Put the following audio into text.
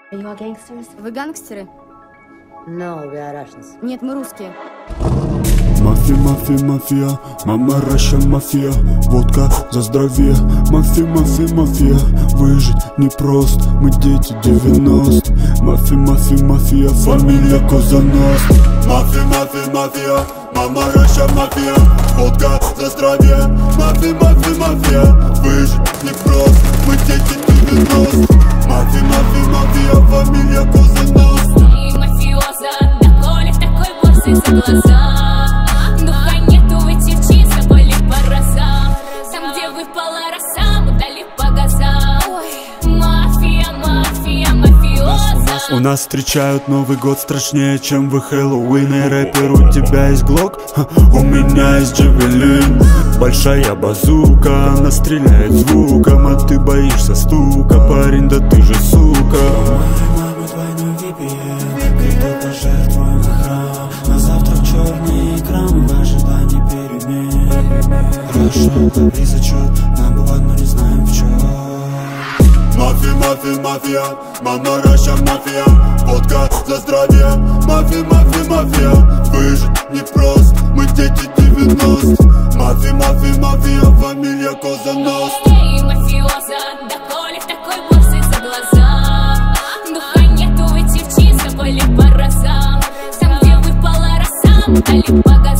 Are you all gangsters? Вы гангстеры? No, we are Russians. Нет, мы русские. Мафия, мафия, мафия, мама Раша мафия, водка за здоровье. Мафия, мафия, мафия, выжить непросто, мы дети 90. Мафия, мафия, мафия, фамилия Козаност. Мафия, мафия, мафия, мама Раша мафия, водка за здоровье. Мафия, мафия, мафия, выжить непросто, мы дети 90. Мафия, мафия, мафия, фамилия Козаност. И мафиоза, да коли в такой борсы за глаза. Духа нету, выйти в чисто, были по разам. Там, где выпала роса, мы дали по газам. Мафия, мафия, мафиоза. У нас встречают Новый год страшнее, чем вы Хэллоуин. И рэпер, у тебя есть глок, у меня есть джавелин. Большая базука, она стреляет звуком, а ты боишься стука. Парень, да ты же сука. Мама двойной VPN, кто пожертвуем храм. На завтра черный экран, в ожидании перемен. Раша, и зачет, нам бывает, но не знаем в чем. Мафия, мафия, мафия, мама Раша мафия, водка за здоровье. Мафия, мафия, мафия, выжить непросто, мы дети 90. Мафия, мафия, мафия, фамилия Козаност. И мафиоза, да коли в такой борсы за глаза. Духа нету, выйти в чисто, были по разам. Там, где выпала роса, мы дали по газам.